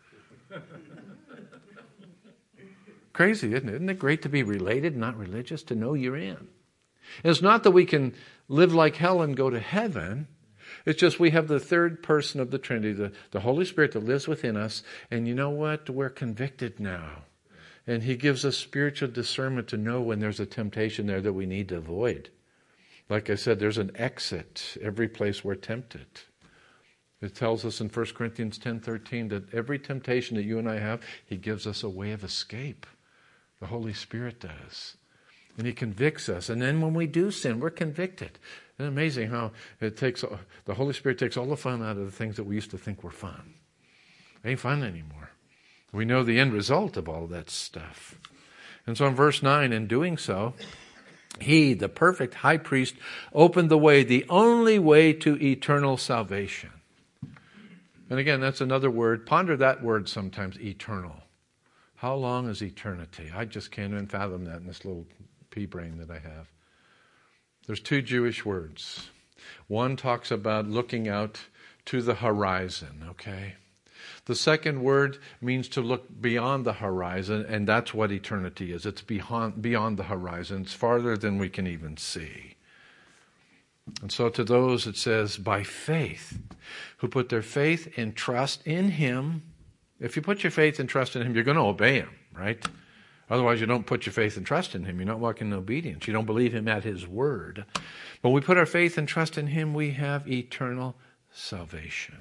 Crazy, isn't it? Isn't it great to be related, not religious, to know you're in? It's not that we can live like hell and go to heaven. It's just we have the third person of the Trinity, the, the Holy Spirit that lives within us. And you know what? We're convicted now. And he gives us spiritual discernment to know when there's a temptation there that we need to avoid. Like I said, there's an exit every place we're tempted. It tells us in First Corinthians ten thirteen that every temptation that you and I have, he gives us a way of escape. The Holy Spirit does. And he convicts us. And then when we do sin, we're convicted. It's amazing how it takes the Holy Spirit takes all the fun out of the things that we used to think were fun. It ain't fun anymore. We know the end result of all that stuff. And so in verse nine, in doing so, he, the perfect high priest, opened the way, the only way to eternal salvation. And again, that's another word. Ponder that word sometimes, eternal. How long is eternity? I just can't even fathom that in this little pea brain that I have. There's two Jewish words. One talks about looking out to the horizon, okay? The second word means to look beyond the horizon, and that's what eternity is. It's beyond, beyond the horizon. It's farther than we can even see. And so to those it says, by faith, who put their faith and trust in him. If you put your faith and trust in him, you're going to obey him, right? Otherwise, you don't put your faith and trust in him. You're not walking in obedience. You don't believe him at his word. When we put our faith and trust in him, we have eternal salvation.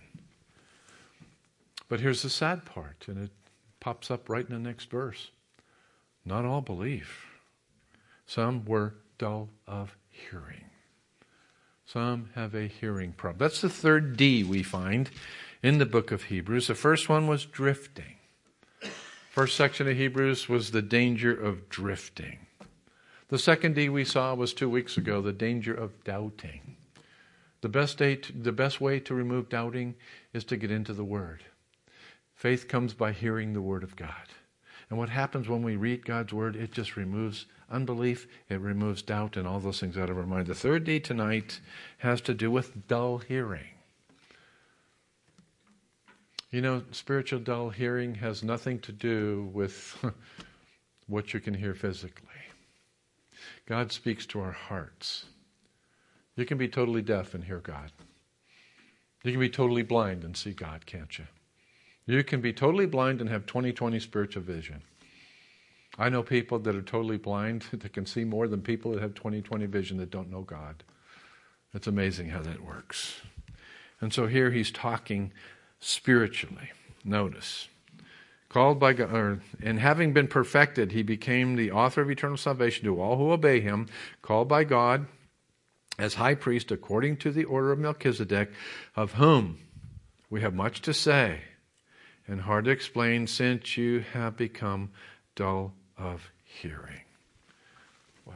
But here's the sad part, and it pops up right in the next verse. Not all believe. Some were dull of hearing. Some have a hearing problem. That's the third D we find in the book of Hebrews. The first one was drifting. First section of Hebrews was the danger of drifting. The second D we saw was two weeks ago, the danger of doubting. The best, day to, the best way to remove doubting is to get into the Word. Faith comes by hearing the Word of God. And what happens when we read God's Word, it just removes unbelief, it removes doubt, and all those things out of our mind. The third D tonight has to do with dull hearing. You know, spiritual dull hearing has nothing to do with what you can hear physically. God speaks to our hearts. You can be totally deaf and hear God. You can be totally blind and see God, can't you? You can be totally blind and have twenty twenty spiritual vision. I know people that are totally blind that can see more than people that have twenty twenty vision that don't know God. It's amazing how that works. And so here he's talking spiritually. Notice. Called by God, or, and having been perfected, he became the author of eternal salvation to all who obey him, called by God as high priest according to the order of Melchizedek, of whom we have much to say and hard to explain, since you have become dull of hearing. Wow.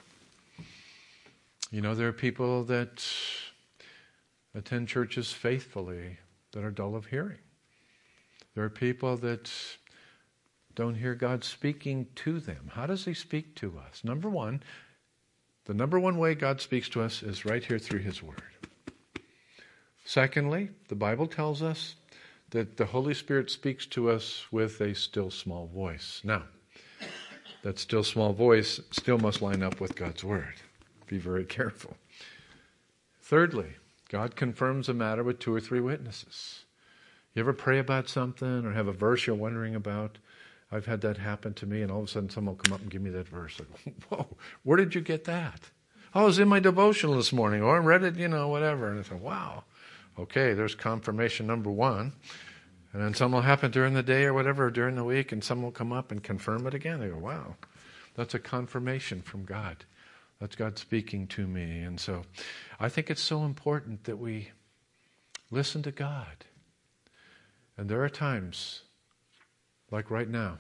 You know, there are people that attend churches faithfully that are dull of hearing. There are people that don't hear God speaking to them. How does he speak to us? Number one, the number one way God speaks to us is right here through his word. Secondly, the Bible tells us that the Holy Spirit speaks to us with a still small voice. Now, that still small voice still must line up with God's word. Be very careful. Thirdly, God confirms a matter with two or three witnesses. You ever pray about something or have a verse you're wondering about? I've had that happen to me, and all of a sudden someone will come up and give me that verse. I go, whoa, where did you get that? Oh, it was in my devotional this morning, or I read it, you know, whatever. And I said, wow, okay, there's confirmation number one. And then something will happen during the day or whatever, or during the week, and someone will come up and confirm it again. They go, wow, that's a confirmation from God. That's God speaking to me. And so I think it's so important that we listen to God. And there are times, like right now,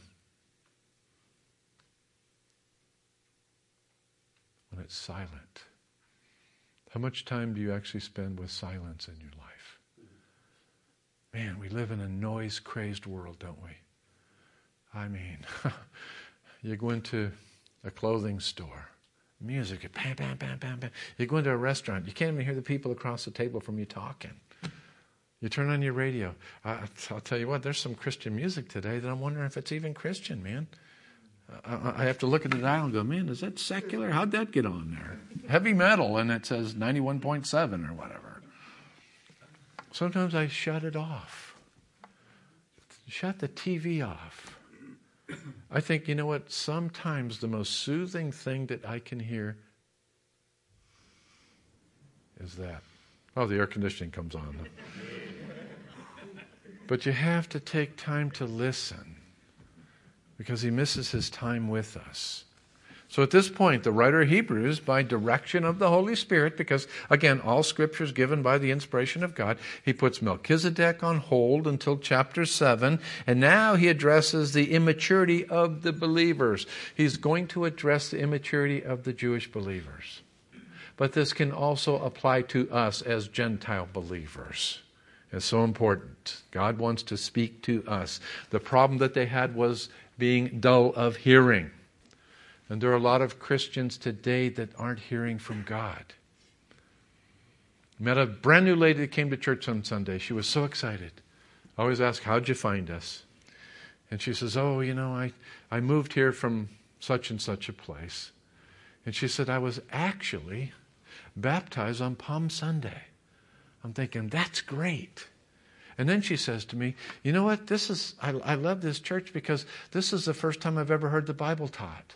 when it's silent. How much time do you actually spend with silence in your life? Man, we live in a noise-crazed world, don't we? I mean, you go into a clothing store, music, bam, bam, bam, bam, bam. You go into a restaurant, you can't even hear the people across the table from you talking. You turn on your radio. I, I'll tell you what, there's some Christian music today that I'm wondering if it's even Christian, man. I, I have to look at the dial and go, man, is that secular? How'd that get on there? Heavy metal, and it says ninety-one point seven or whatever. Sometimes I shut it off. Shut the T V off. I think, you know what, sometimes the most soothing thing that I can hear is that. Oh, the air conditioning comes on. But you have to take time to listen because he misses his time with us. So at this point, the writer of Hebrews, by direction of the Holy Spirit, because again, all Scripture is given by the inspiration of God, he puts Melchizedek on hold until chapter seven, and now he addresses the immaturity of the believers. He's going to address the immaturity of the Jewish believers. But this can also apply to us as Gentile believers. It's so important. God wants to speak to us. The problem that they had was being dull of hearing. And there are a lot of Christians today that aren't hearing from God. I met a brand new lady that came to church on Sunday. She was so excited. I always ask, how'd you find us? And she says, oh, you know, I, I moved here from such and such a place. And she said, I was actually baptized on Palm Sunday. I'm thinking, that's great. And then she says to me, you know what, this is, I, I love this church because this is the first time I've ever heard the Bible taught.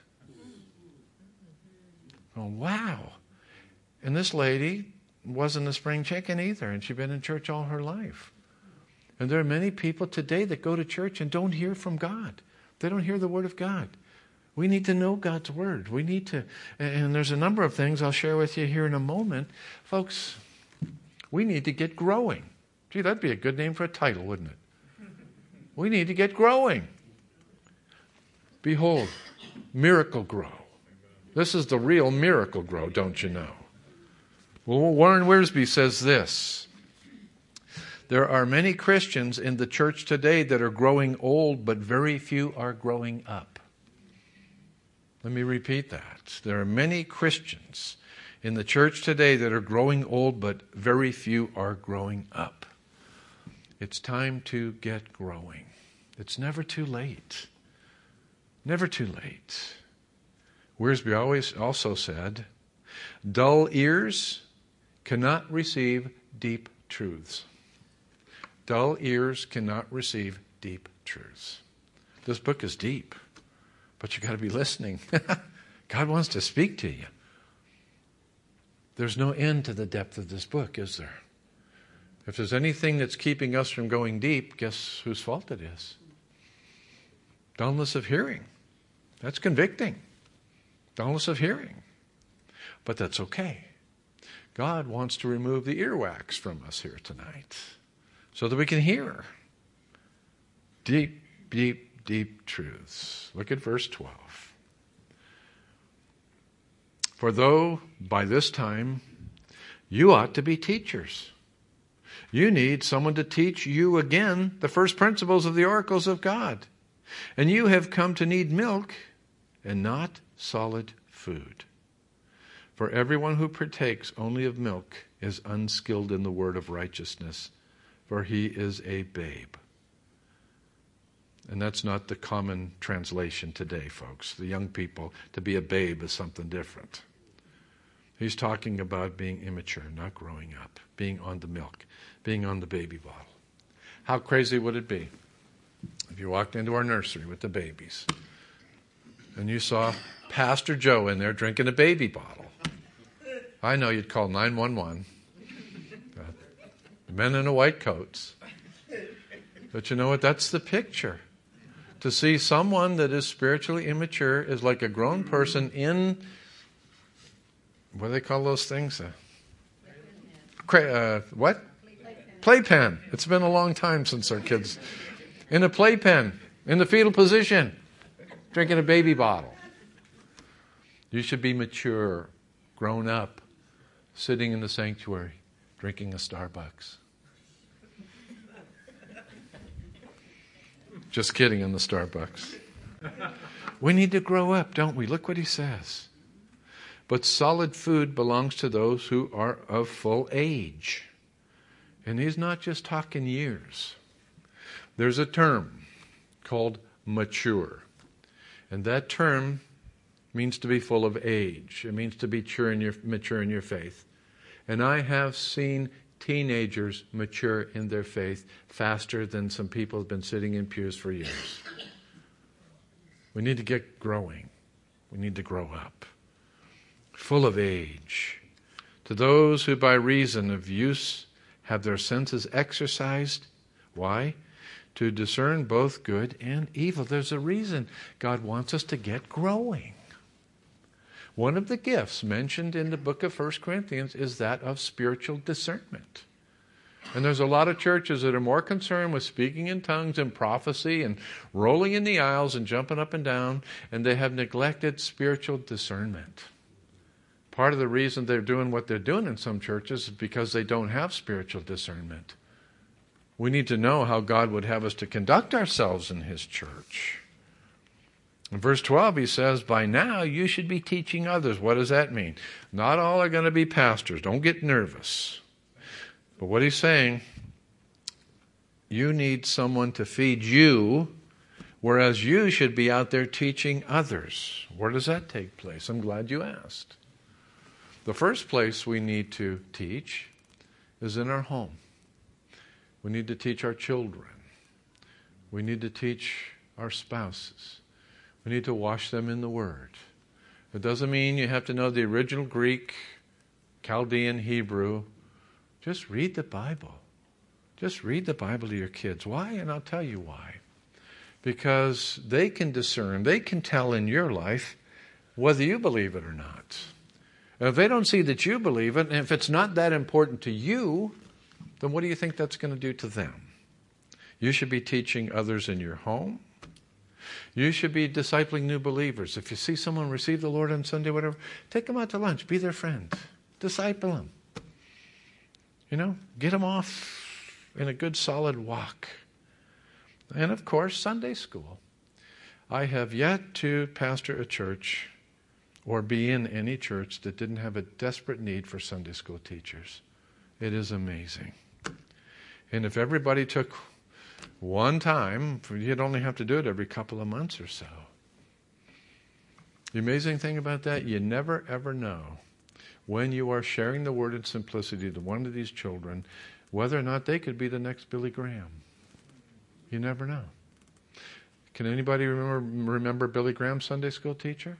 Oh, wow. And this lady wasn't a spring chicken either, and she'd been in church all her life. And there are many people today that go to church and don't hear from God. They don't hear the Word of God. We need to know God's Word. We need to, and there's a number of things I'll share with you here in a moment. Folks, we need to get growing. Gee, that'd be a good name for a title, wouldn't it? We need to get growing. Behold, Miracle Grow. This is the real Miracle Grow, don't you know? Well, Warren Wiersbe says this. There are many Christians in the church today that are growing old, but very few are growing up. Let me repeat that. There are many Christians in the church today that are growing old, but very few are growing up. It's time to get growing. It's never too late. Never too late. Wiersbe always also said, dull ears cannot receive deep truths. Dull ears cannot receive deep truths. This book is deep, but you got to be listening. God wants to speak to you. There's no end to the depth of this book, is there? If there's anything that's keeping us from going deep, guess whose fault it is? Dullness of hearing. That's convicting. Dullness of hearing. But that's okay. God wants to remove the earwax from us here tonight so that we can hear deep, deep, deep truths. Look at verse twelve. For though by this time you ought to be teachers, you need someone to teach you again the first principles of the oracles of God. And you have come to need milk and not solid food. For everyone who partakes only of milk is unskilled in the word of righteousness, for he is a babe. And that's not the common translation today, folks. The young people, to be a babe is something different. He's talking about being immature, not growing up, being on the milk, being on the baby bottle. How crazy would it be if you walked into our nursery with the babies and you saw Pastor Joe in there drinking a baby bottle? I know you'd call nine one one. The men in the white coats. But you know what? That's the picture. To see someone that is spiritually immature is like a grown person in, what do they call those things? Uh, cra- uh, what? Playpen. Playpen. It's been a long time since our kids. In a playpen, in the fetal position, drinking a baby bottle. You should be mature, grown up, sitting in the sanctuary, drinking a Starbucks. Just kidding on the Starbucks. We need to grow up, don't we? Look what he says. But solid food belongs to those who are of full age. And he's not just talking years. There's a term called mature. And that term means to be full of age. It means to be mature in your, mature in your faith. And I have seen teenagers mature in their faith faster than some people have been sitting in pews for years. We need to get growing. We need to grow up. Full of age. To those who by reason of use have their senses exercised. Why? To discern both good and evil. There's a reason God wants us to get growing. One of the gifts mentioned in the book of First Corinthians is that of spiritual discernment. And there's a lot of churches that are more concerned with speaking in tongues and prophecy and rolling in the aisles and jumping up and down, and they have neglected spiritual discernment. Part of the reason they're doing what they're doing in some churches is because they don't have spiritual discernment. We need to know how God would have us to conduct ourselves in His church. In verse twelve, he says, by now you should be teaching others. What does that mean? Not all are going to be pastors. Don't get nervous. But what he's saying, you need someone to feed you, whereas you should be out there teaching others. Where does that take place? I'm glad you asked. The first place we need to teach is in our home. We need to teach our children. We need to teach our spouses. We need to wash them in the Word. It doesn't mean you have to know the original Greek, Chaldean, Hebrew. Just read the Bible. Just read the Bible to your kids. Why? And I'll tell you why. Because they can discern, they can tell in your life whether you believe it or not. And if they don't see that you believe it, and if it's not that important to you, then what do you think that's going to do to them? You should be teaching others in your home. You should be discipling new believers. If you see someone receive the Lord on Sunday, whatever, take them out to lunch. Be their friend. Disciple them. You know, get them off in a good solid walk. And of course, Sunday school. I have yet to pastor a church or be in any church that didn't have a desperate need for Sunday school teachers. It is amazing. And if everybody took one time, you'd only have to do it every couple of months or so. The amazing thing about that, you never ever know when you are sharing the word in simplicity to one of these children, whether or not they could be the next Billy Graham. You never know. Can anybody remember, remember Billy Graham's Sunday school teacher?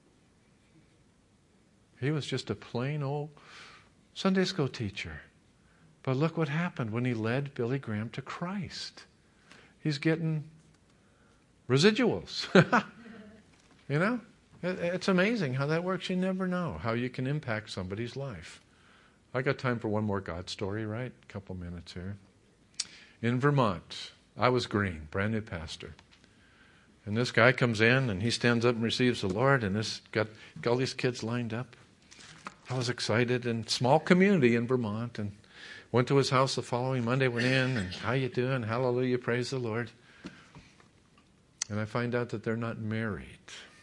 He was just a plain old Sunday school teacher. But look what happened when he led Billy Graham to Christ. He's getting residuals. You know? It's amazing how that works. You never know how you can impact somebody's life. I got time for one more God story, right? A couple minutes here. In Vermont, I was green, brand new pastor. And this guy comes in and he stands up and receives the Lord, and this got, got all these kids lined up. I was excited, and small community in Vermont, and went to his house the following Monday, went in, and how you doing? Hallelujah, praise the Lord. And I find out that they're not married.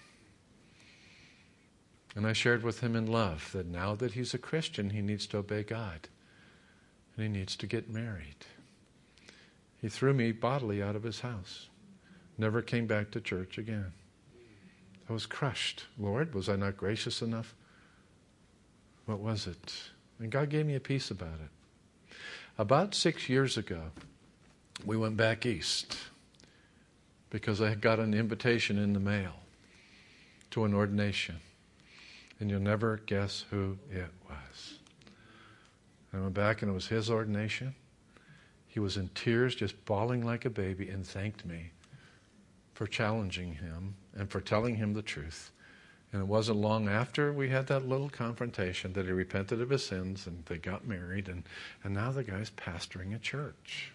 And I shared with him in love that now that he's a Christian, he needs to obey God. And he needs to get married. He threw me bodily out of his house. Never came back to church again. I was crushed. Lord, was I not gracious enough? What was it? And God gave me a peace about it. About six years ago, we went back east because I had got an invitation in the mail to an ordination. And you'll never guess who it was. I went back and it was his ordination. He was in tears, just bawling like a baby, and thanked me for challenging him and for telling him the truth. And it wasn't long after we had that little confrontation that he repented of his sins and they got married, and, and now the guy's pastoring a church.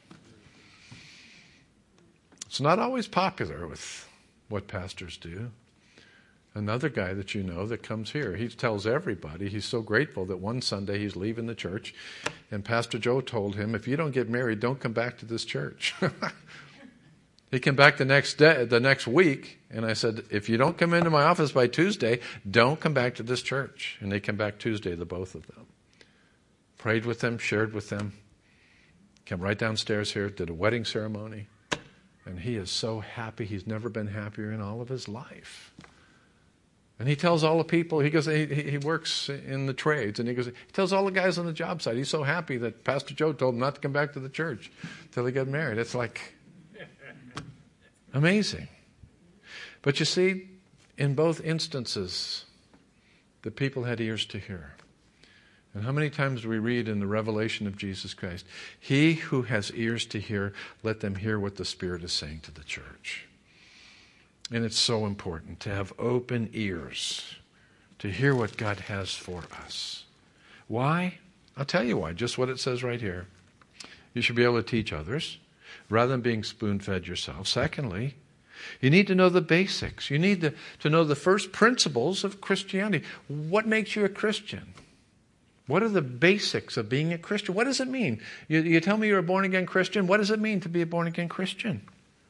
It's not always popular with what pastors do. Another guy that you know that comes here, he tells everybody he's so grateful that one Sunday he's leaving the church and Pastor Joe told him, if you don't get married, don't come back to this church. He came back the next day, the next week, and I said, if you don't come into my office by Tuesday, don't come back to this church. And they came back Tuesday, the both of them. Prayed with them, shared with them, came right downstairs here, did a wedding ceremony, and he is so happy. He's never been happier in all of his life. And he tells all the people, he goes, he, he works in the trades, and he goes, he tells all the guys on the job site, he's so happy that Pastor Joe told him not to come back to the church until he got married. It's like amazing. But you see, in both instances, the people had ears to hear. And how many times do we read in the revelation of Jesus Christ, he who has ears to hear, let them hear what the Spirit is saying to the church. And it's so important to have open ears to hear what God has for us. Why? I'll tell you why, just what it says right here. You should be able to teach others rather than being spoon-fed yourself. Secondly, you need to know the basics. You need to, to know the first principles of Christianity. What makes you a Christian? What are the basics of being a Christian? What does it mean? You, you tell me you're a born-again Christian. What does it mean to be a born-again Christian?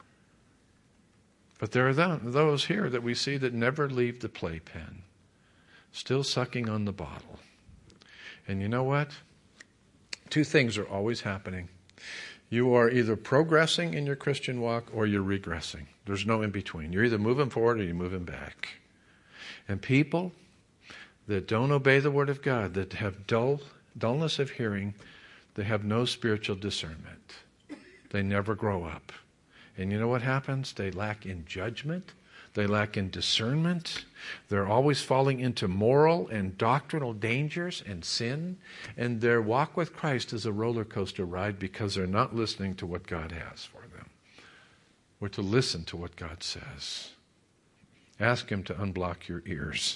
But there are those here that we see that never leave the playpen, still sucking on the bottle. And you know what? Two things are always happening. You are either progressing in your Christian walk or you're regressing. There's no in between. You're either moving forward or you're moving back. And people that don't obey the Word of God, that have dull, dullness of hearing, they have no spiritual discernment. They never grow up. And you know what happens? They lack in judgment. They lack in discernment. They're always falling into moral and doctrinal dangers and sin. And their walk with Christ is a roller coaster ride because they're not listening to what God has for them. We're to listen to what God says. Ask Him to unblock your ears.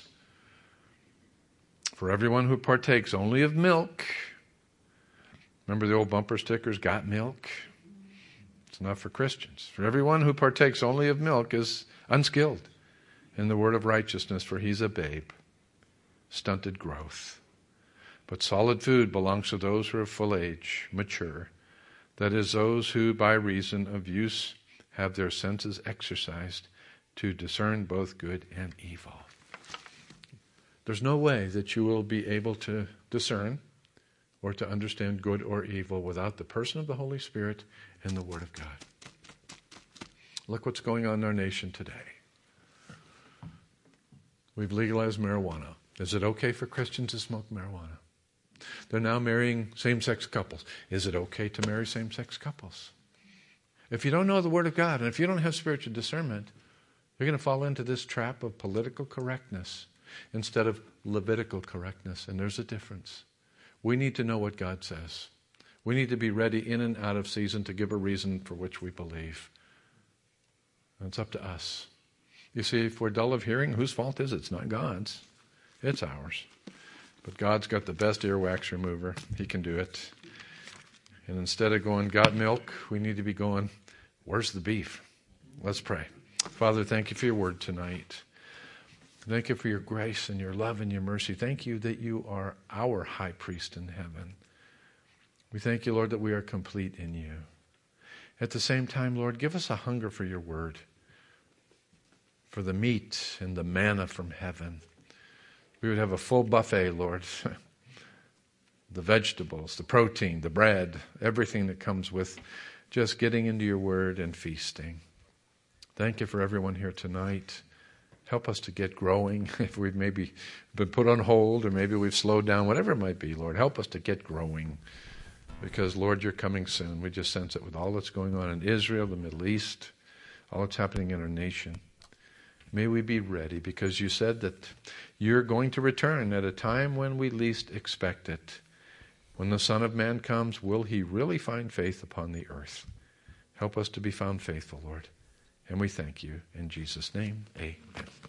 For everyone who partakes only of milk, remember the old bumper stickers, got milk? It's not for Christians. For everyone who partakes only of milk is unskilled in the word of righteousness, for he's a babe, stunted growth. But solid food belongs to those who are full age, mature. That is, those who by reason of use have their senses exercised to discern both good and evil. There's no way that you will be able to discern or to understand good or evil without the person of the Holy Spirit and the Word of God. Look what's going on in our nation today. We've legalized marijuana. Is it okay for Christians to smoke marijuana? They're now marrying same-sex couples. Is it okay to marry same-sex couples? If you don't know the Word of God and if you don't have spiritual discernment, you're going to fall into this trap of political correctness instead of Levitical correctness, and there's a difference. We need to know what God says. We need to be ready in and out of season to give a reason for which we believe. And it's up to us. You see, if we're dull of hearing, whose fault is it? It's not God's. It's ours. But God's got the best earwax remover. He can do it. And instead of going, got milk, we need to be going, where's the beef? Let's pray. Father, thank you for your word tonight. Thank you for your grace and your love and your mercy. Thank you that you are our high priest in heaven. We thank you, Lord, that we are complete in you. At the same time, Lord, give us a hunger for your word, for the meat and the manna from heaven. We would have a full buffet, Lord. The vegetables, the protein, the bread, everything that comes with just getting into your word and feasting. Thank you for everyone here tonight. Help us to get growing. If we've maybe been put on hold or maybe we've slowed down, whatever it might be, Lord, help us to get growing. Because, Lord, you're coming soon. We just sense it with all that's going on in Israel, the Middle East, all that's happening in our nation. May we be ready, because you said that you're going to return at a time when we least expect it. When the Son of Man comes, will he really find faith upon the earth? Help us to be found faithful, Lord. And we thank you. In Jesus' name, amen.